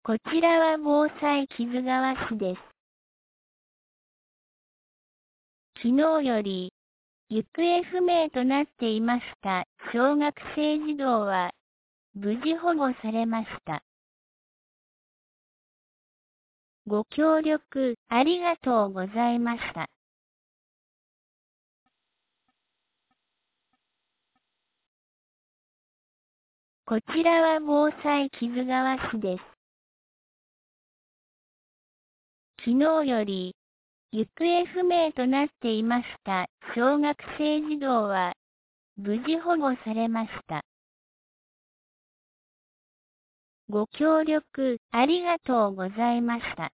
こちらは防災木津川市です。昨日より、行方不明となっていました小学生児童は、無事保護されました。ご協力ありがとうございました。こちらは防災木津川市です。昨日より、行方不明となっていました小学生児童は、無事保護されました。ご協力ありがとうございました。